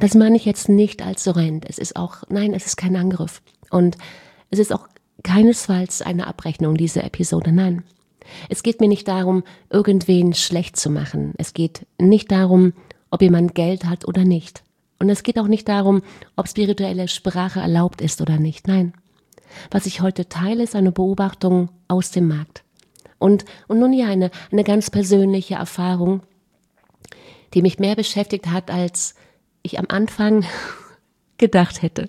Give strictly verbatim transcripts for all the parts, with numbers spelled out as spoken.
Das meine ich jetzt nicht als Sorrent. Es ist auch, nein, es ist kein Angriff. Und es ist auch keinesfalls eine Abrechnung, diese Episode, nein. Es geht mir nicht darum, irgendwen schlecht zu machen. Es geht nicht darum, ob jemand Geld hat oder nicht. Und es geht auch nicht darum, ob spirituelle Sprache erlaubt ist oder nicht. Nein. Was ich heute teile, ist eine Beobachtung aus dem Markt. Und, und nun ja, eine, eine ganz persönliche Erfahrung, die mich mehr beschäftigt hat, als ich am Anfang gedacht hätte.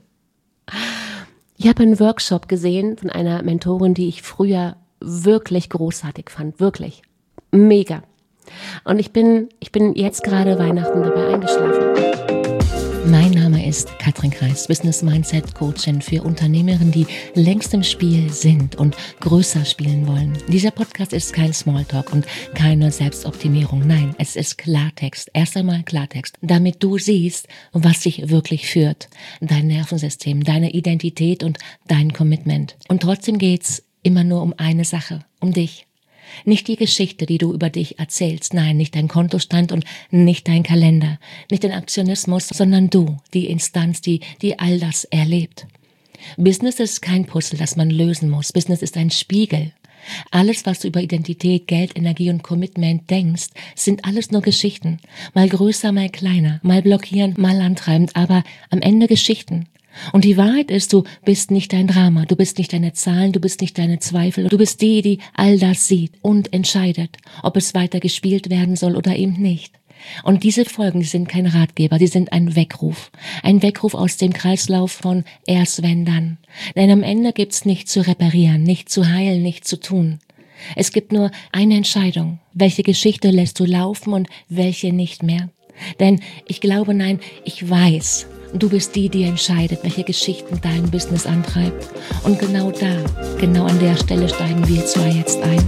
Ich habe einen Workshop gesehen von einer Mentorin, die ich früher wirklich großartig fand, wirklich mega. Und ich bin, ich bin jetzt gerade Weihnachten dabei eingeschlafen. Mein Name ist Katrin Kreis, Business Mindset Coachin für Unternehmerinnen, die längst im Spiel sind und größer spielen wollen. Dieser Podcast ist kein Smalltalk und keine Selbstoptimierung. Nein, es ist Klartext. Erst einmal Klartext, damit du siehst, was dich wirklich führt. Dein Nervensystem, deine Identität und dein Commitment. Und trotzdem geht's immer nur um eine Sache, um dich. Nicht die Geschichte, die du über dich erzählst, nein, nicht dein Kontostand und nicht dein Kalender, nicht den Aktionismus, sondern du, die Instanz, die, die all das erlebt. Business ist kein Puzzle, das man lösen muss. Business ist ein Spiegel. Alles, was du über Identität, Geld, Energie und Commitment denkst, sind alles nur Geschichten. Mal größer, mal kleiner, mal blockierend, mal antreibend, aber am Ende Geschichten. Und die Wahrheit ist, du bist nicht dein Drama, du bist nicht deine Zahlen, du bist nicht deine Zweifel, du bist die, die all das sieht und entscheidet, ob es weiter gespielt werden soll oder eben nicht. Und diese Folgen, die sind kein Ratgeber, die sind ein Weckruf. Ein Weckruf aus dem Kreislauf von erst wenn dann. Denn am Ende gibt's nichts zu reparieren, nichts zu heilen, nichts zu tun. Es gibt nur eine Entscheidung. Welche Geschichte lässt du laufen und welche nicht mehr? Denn ich glaube, nein, ich weiß, du bist die, die entscheidet, welche Geschichten dein Business antreibt. Und genau da, genau an der Stelle steigen wir zwei jetzt ein.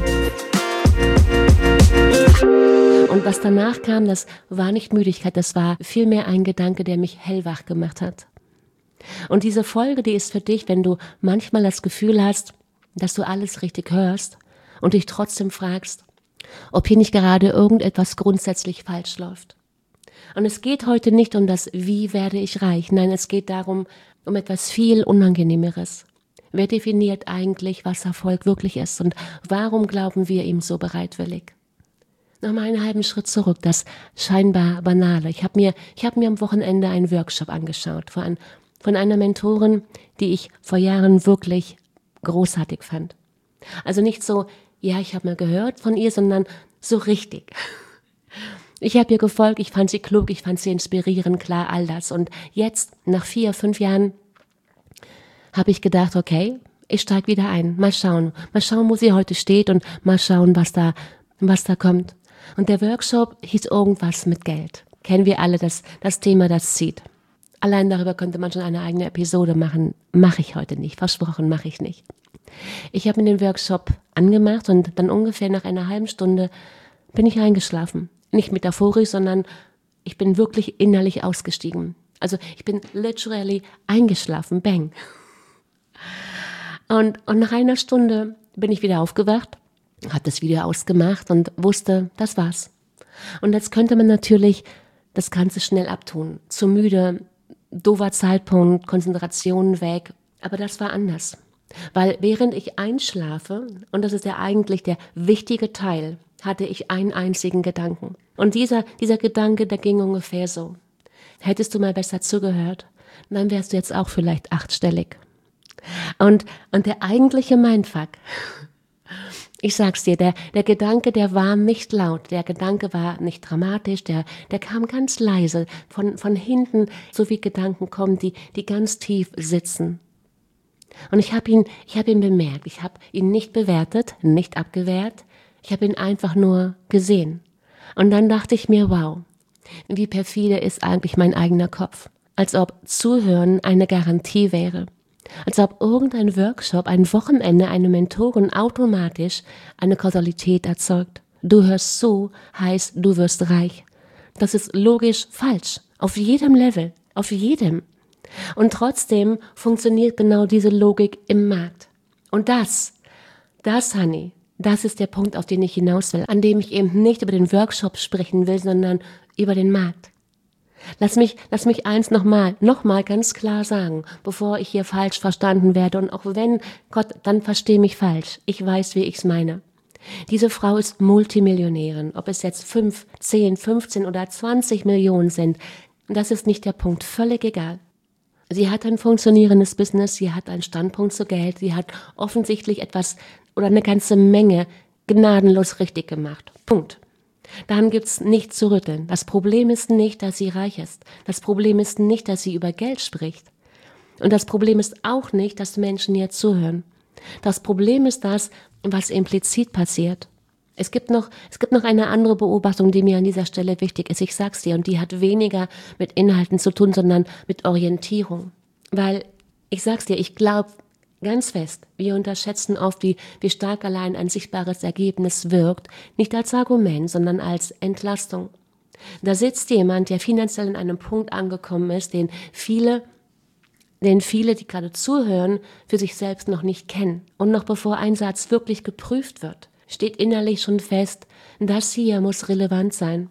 Und was danach kam, das war nicht Müdigkeit, das war vielmehr ein Gedanke, der mich hellwach gemacht hat. Und diese Folge, die ist für dich, wenn du manchmal das Gefühl hast, dass du alles richtig hörst und dich trotzdem fragst, ob hier nicht gerade irgendetwas grundsätzlich falsch läuft. Und es geht heute nicht um das Wie werde ich reich, nein, es geht darum, um etwas viel Unangenehmeres. Wer definiert eigentlich, was Erfolg wirklich ist und warum glauben wir ihm so bereitwillig? Nochmal einen halben Schritt zurück, das scheinbar Banale. Ich habe mir, ich habe mir am Wochenende einen Workshop angeschaut von, ein, von einer Mentorin, die ich vor Jahren wirklich großartig fand. Also nicht so, ja, ich habe mal gehört von ihr, sondern so richtig. Ich habe ihr gefolgt, ich fand sie klug, ich fand sie inspirierend, klar, all das. Und jetzt, nach vier, fünf Jahren, habe ich gedacht, okay, ich steige wieder ein. Mal schauen, mal schauen, wo sie heute steht und mal schauen, was da, was da kommt. Und der Workshop hieß irgendwas mit Geld. Kennen wir alle das, das Thema, das zieht. Allein darüber könnte man schon eine eigene Episode machen. Mache ich heute nicht, versprochen, mache ich nicht. Ich habe mir den Workshop angemacht und dann ungefähr nach einer halben Stunde bin ich eingeschlafen. Nicht metaphorisch, sondern ich bin wirklich innerlich ausgestiegen. Also ich bin literally eingeschlafen, bang. Und, und nach einer Stunde bin ich wieder aufgewacht, habe das Video ausgemacht und wusste, das war's. Und jetzt könnte man natürlich das Ganze schnell abtun. Zu müde, doofer Zeitpunkt, Konzentration weg. Aber das war anders. Weil während ich einschlafe, und das ist ja eigentlich der wichtige Teil, hatte ich einen einzigen Gedanken. Und dieser, dieser Gedanke, der ging ungefähr so. Hättest du mal besser zugehört, dann wärst du jetzt auch vielleicht achtstellig. Und, und der eigentliche Mindfuck, ich sag's dir, der, der Gedanke, der war nicht laut, der Gedanke war nicht dramatisch, der, der kam ganz leise, von, von hinten, so wie Gedanken kommen, die, die ganz tief sitzen. Und ich habe ihn, ich habe ihn bemerkt, ich habe ihn nicht bewertet, nicht abgewehrt, ich habe ihn einfach nur gesehen. Und dann dachte ich mir, wow, wie perfide ist eigentlich mein eigener Kopf. Als ob Zuhören eine Garantie wäre. Als ob irgendein Workshop, ein Wochenende, eine Mentorin automatisch eine Kausalität erzeugt. Du hörst zu, heißt du wirst reich. Das ist logisch falsch. Auf jedem Level. Auf jedem. Und trotzdem funktioniert genau diese Logik im Markt. Und das, das, Honey, das ist der Punkt, auf den ich hinaus will, an dem ich eben nicht über den Workshop sprechen will, sondern über den Markt. Lass mich, lass mich eins nochmal, nochmal ganz klar sagen, bevor ich hier falsch verstanden werde. Und auch wenn, Gott, dann versteh mich falsch. Ich weiß, wie ich's meine. Diese Frau ist Multimillionärin. Ob es jetzt fünf, zehn, fünfzehn oder zwanzig Millionen sind, das ist nicht der Punkt. Völlig egal. Sie hat ein funktionierendes Business, sie hat einen Standpunkt zu Geld, sie hat offensichtlich etwas oder eine ganze Menge gnadenlos richtig gemacht. Punkt. Daran gibt's nichts zu rütteln. Das Problem ist nicht, dass sie reich ist. Das Problem ist nicht, dass sie über Geld spricht. Und das Problem ist auch nicht, dass Menschen ihr zuhören. Das Problem ist das, was implizit passiert. Es gibt noch, es gibt noch eine andere Beobachtung, die mir an dieser Stelle wichtig ist. Ich sag's dir, und die hat weniger mit Inhalten zu tun, sondern mit Orientierung. Weil, ich sag's dir, ich glaube ganz fest, wir unterschätzen oft, wie, wie stark allein ein sichtbares Ergebnis wirkt, nicht als Argument, sondern als Entlastung. Da sitzt jemand, der finanziell in einem Punkt angekommen ist, den viele den viele, die gerade zuhören, für sich selbst noch nicht kennen. Und noch bevor ein Satz wirklich geprüft wird, steht innerlich schon fest, das hier muss relevant sein.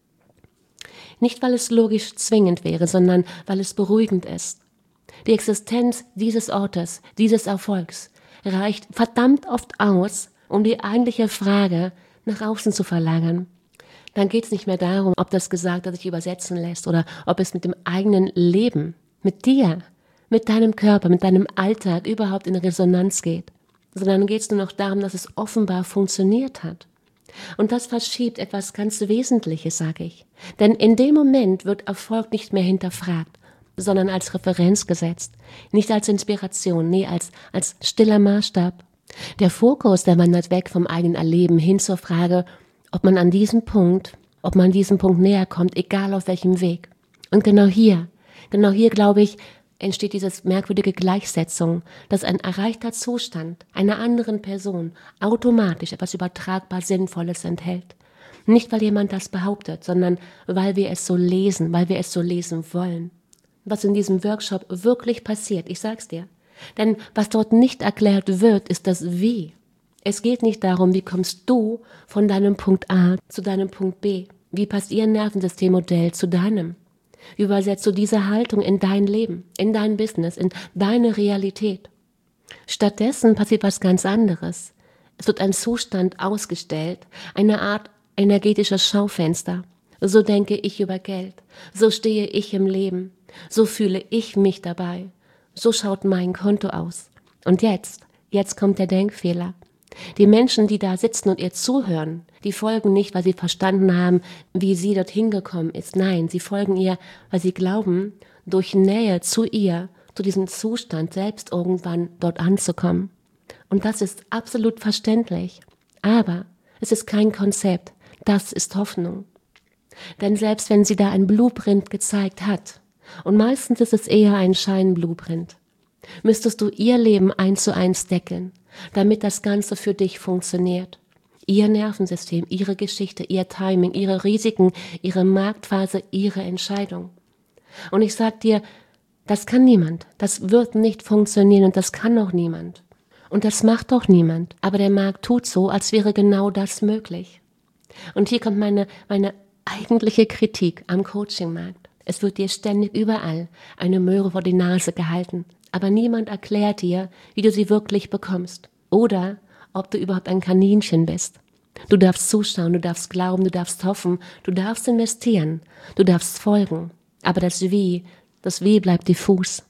Nicht, weil es logisch zwingend wäre, sondern weil es beruhigend ist. Die Existenz dieses Ortes, dieses Erfolgs, reicht verdammt oft aus, um die eigentliche Frage nach außen zu verlagern. Dann geht es nicht mehr darum, ob das Gesagte sich übersetzen lässt oder ob es mit dem eigenen Leben, mit dir, mit deinem Körper, mit deinem Alltag überhaupt in Resonanz geht, sondern geht es nur noch darum, dass es offenbar funktioniert hat. Und das verschiebt etwas ganz Wesentliches, sage ich. Denn in dem Moment wird Erfolg nicht mehr hinterfragt, sondern als Referenz gesetzt, nicht als Inspiration, nee, als, als stiller Maßstab. Der Fokus, der wandert weg vom eigenen Erleben hin zur Frage, ob man an diesem Punkt, ob man diesem Punkt näher kommt, egal auf welchem Weg. Und genau hier, genau hier, glaube ich, entsteht diese merkwürdige Gleichsetzung, dass ein erreichter Zustand einer anderen Person automatisch etwas übertragbar Sinnvolles enthält. Nicht, weil jemand das behauptet, sondern weil wir es so lesen, weil wir es so lesen wollen. Was in diesem Workshop wirklich passiert, ich sag's dir. Denn was dort nicht erklärt wird, ist das Wie. Es geht nicht darum, wie kommst du von deinem Punkt A zu deinem Punkt B. Wie passt ihr Nervensystemmodell zu deinem? Wie übersetzt du diese Haltung in dein Leben, in dein Business, in deine Realität? Stattdessen passiert was ganz anderes. Es wird ein Zustand ausgestellt, eine Art energetisches Schaufenster. So denke ich über Geld, so stehe ich im Leben, so fühle ich mich dabei, so schaut mein Konto aus. Und jetzt, jetzt kommt der Denkfehler. Die Menschen, die da sitzen und ihr zuhören, die folgen nicht, weil sie verstanden haben, wie sie dorthin gekommen ist. Nein, sie folgen ihr, weil sie glauben, durch Nähe zu ihr, zu diesem Zustand selbst irgendwann dort anzukommen. Und das ist absolut verständlich. Aber es ist kein Konzept. Das ist Hoffnung. Denn selbst wenn sie da ein Blueprint gezeigt hat, und meistens ist es eher ein Scheinblueprint, müsstest du ihr Leben eins zu eins deckeln, damit das Ganze für dich funktioniert. Ihr Nervensystem, ihre Geschichte, ihr Timing, ihre Risiken, ihre Marktphase, ihre Entscheidung. Und ich sag dir, das kann niemand, das wird nicht funktionieren und das kann auch niemand. Und das macht doch niemand, aber der Markt tut so, als wäre genau das möglich. Und hier kommt meine, meine eigentliche Kritik am Coachingmarkt. Es wird dir ständig überall eine Möhre vor die Nase gehalten, aber niemand erklärt dir, wie du sie wirklich bekommst. Oder ob du überhaupt ein Kaninchen bist. Du darfst zuschauen, du darfst glauben, du darfst hoffen, du darfst investieren, du darfst folgen. Aber das Wie, das Wie bleibt diffus.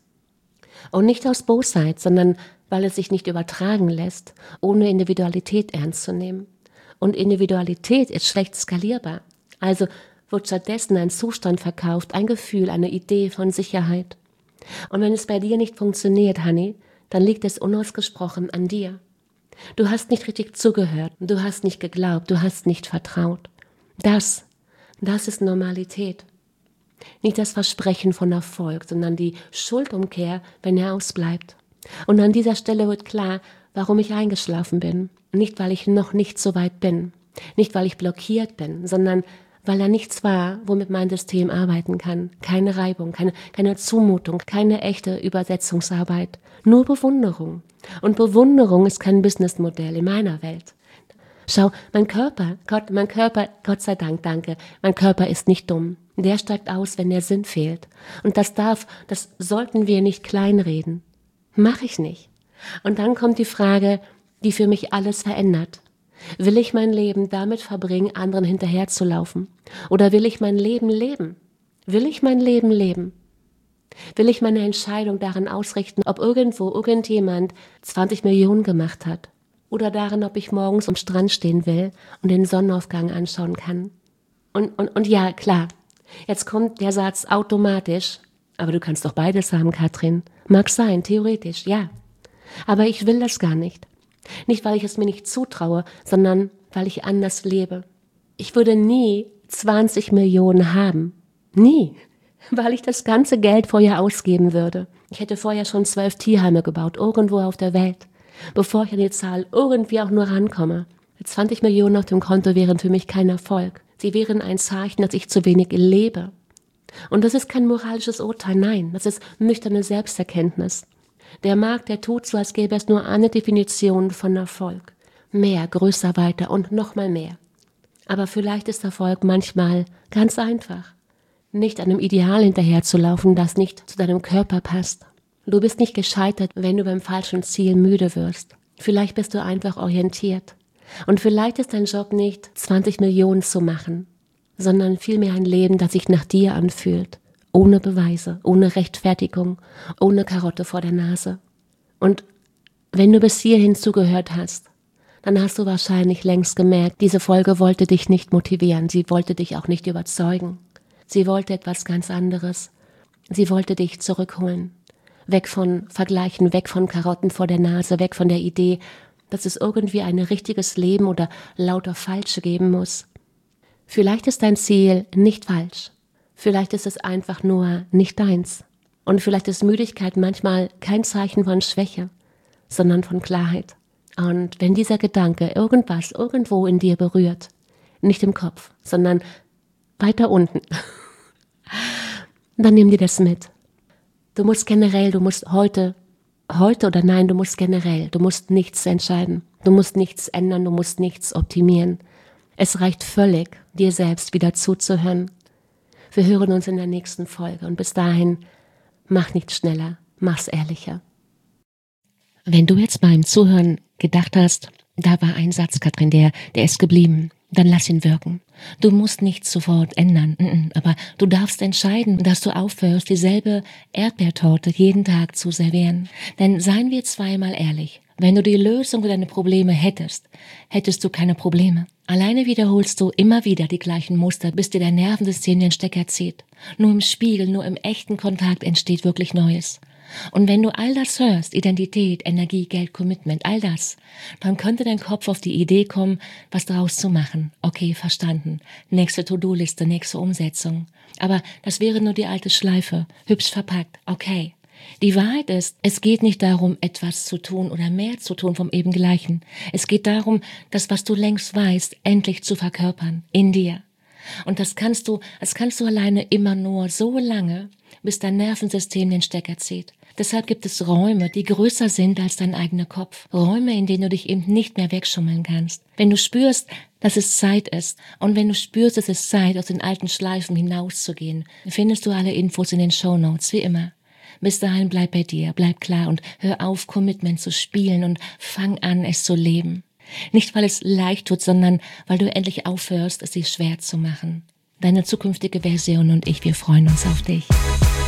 Und nicht aus Bosheit, sondern weil es sich nicht übertragen lässt, ohne Individualität ernst zu nehmen. Und Individualität ist schlecht skalierbar. Also wird stattdessen ein Zustand verkauft, ein Gefühl, eine Idee von Sicherheit. Und wenn es bei dir nicht funktioniert, Honey, dann liegt es unausgesprochen an dir. Du hast nicht richtig zugehört, du hast nicht geglaubt, du hast nicht vertraut. Das, das ist Normalität. Nicht das Versprechen von Erfolg, sondern die Schuldumkehr, wenn er ausbleibt. Und an dieser Stelle wird klar, warum ich eingeschlafen bin. Nicht, weil ich noch nicht so weit bin, nicht, weil ich blockiert bin, sondern weil da nichts war, womit mein System arbeiten kann. Keine Reibung, keine, keine Zumutung, keine echte Übersetzungsarbeit. Nur Bewunderung. Und Bewunderung ist kein Businessmodell in meiner Welt. Schau, mein Körper, Gott, mein Körper, Gott sei Dank, danke, mein Körper ist nicht dumm. Der steigt aus, wenn der Sinn fehlt. Und das darf, das sollten wir nicht kleinreden. Mach ich nicht. Und dann kommt die Frage, die für mich alles verändert. Will ich mein Leben damit verbringen, anderen hinterherzulaufen? Oder will ich mein Leben leben? Will ich mein Leben leben? Will ich meine Entscheidung darin ausrichten, ob irgendwo irgendjemand zwanzig Millionen gemacht hat? Oder darin, ob ich morgens am Strand stehen will und den Sonnenaufgang anschauen kann? Und, und, und ja, klar, jetzt kommt der Satz automatisch, aber du kannst doch beides haben, Katrin. Mag sein, theoretisch, ja. Aber ich will das gar nicht. Nicht, weil ich es mir nicht zutraue, sondern weil ich anders lebe. Ich würde nie zwanzig Millionen haben. Nie. Weil ich das ganze Geld vorher ausgeben würde. Ich hätte vorher schon zwölf Tierheime gebaut, irgendwo auf der Welt, bevor ich an die Zahl irgendwie auch nur rankomme. zwanzig Millionen auf dem Konto wären für mich kein Erfolg. Sie wären ein Zeichen, dass ich zu wenig lebe. Und das ist kein moralisches Urteil, nein, das ist nüchterne Selbsterkenntnis. Der Markt, der tut so, als gäbe es nur eine Definition von Erfolg. Mehr, größer, weiter und nochmal mehr. Aber vielleicht ist Erfolg manchmal ganz einfach. Nicht einem Ideal hinterherzulaufen, das nicht zu deinem Körper passt. Du bist nicht gescheitert, wenn du beim falschen Ziel müde wirst. Vielleicht bist du einfach orientiert. Und vielleicht ist dein Job nicht, zwanzig Millionen zu machen, sondern vielmehr ein Leben, das sich nach dir anfühlt. Ohne Beweise, ohne Rechtfertigung, ohne Karotte vor der Nase. Und wenn du bis hierhin zugehört hast, dann hast du wahrscheinlich längst gemerkt, diese Folge wollte dich nicht motivieren, sie wollte dich auch nicht überzeugen. Sie wollte etwas ganz anderes. Sie wollte dich zurückholen. Weg von Vergleichen, weg von Karotten vor der Nase, weg von der Idee, dass es irgendwie ein richtiges Leben oder lauter Falsche geben muss. Vielleicht ist dein Ziel nicht falsch. Vielleicht ist es einfach nur nicht deins. Und vielleicht ist Müdigkeit manchmal kein Zeichen von Schwäche, sondern von Klarheit. Und wenn dieser Gedanke irgendwas irgendwo in dir berührt, nicht im Kopf, sondern weiter unten, dann nimm dir das mit. Du musst generell, du musst heute, heute oder nein, du musst generell, du musst nichts entscheiden. Du musst nichts ändern, du musst nichts optimieren. Es reicht völlig, dir selbst wieder zuzuhören. Wir hören uns in der nächsten Folge und bis dahin, mach nicht schneller, mach's ehrlicher. Wenn du jetzt beim Zuhören gedacht hast, da war ein Satz, Katrin, der, der ist geblieben, dann lass ihn wirken. Du musst nichts sofort ändern, aber du darfst entscheiden, dass du aufhörst, dieselbe Erdbeertorte jeden Tag zu servieren. Denn seien wir zweimal ehrlich, wenn du die Lösung für deine Probleme hättest, hättest du keine Probleme. Alleine wiederholst du immer wieder die gleichen Muster, bis dir dein Nervensystem den Stecker zieht. Nur im Spiegel, nur im echten Kontakt entsteht wirklich Neues. Und wenn du all das hörst, Identität, Energie, Geld, Commitment, all das, dann könnte dein Kopf auf die Idee kommen, was daraus zu machen. Okay, verstanden. Nächste To-Do-Liste, nächste Umsetzung. Aber das wäre nur die alte Schleife, hübsch verpackt. Okay. Die Wahrheit ist, es geht nicht darum, etwas zu tun oder mehr zu tun vom eben Gleichen. Es geht darum, das, was du längst weißt, endlich zu verkörpern, in dir. Und das kannst du, das kannst du alleine immer nur so lange, bis dein Nervensystem den Stecker zieht. Deshalb gibt es Räume, die größer sind als dein eigener Kopf. Räume, in denen du dich eben nicht mehr wegschummeln kannst. Wenn du spürst, dass es Zeit ist und wenn du spürst, dass es Zeit, aus den alten Schleifen hinauszugehen, findest du alle Infos in den Shownotes, wie immer. Bis dahin bleib bei dir, bleib klar und hör auf, Commitment zu spielen und fang an, es zu leben. Nicht, weil es leicht tut, sondern weil du endlich aufhörst, es dir schwer zu machen. Deine zukünftige Version und ich, wir freuen uns auf dich.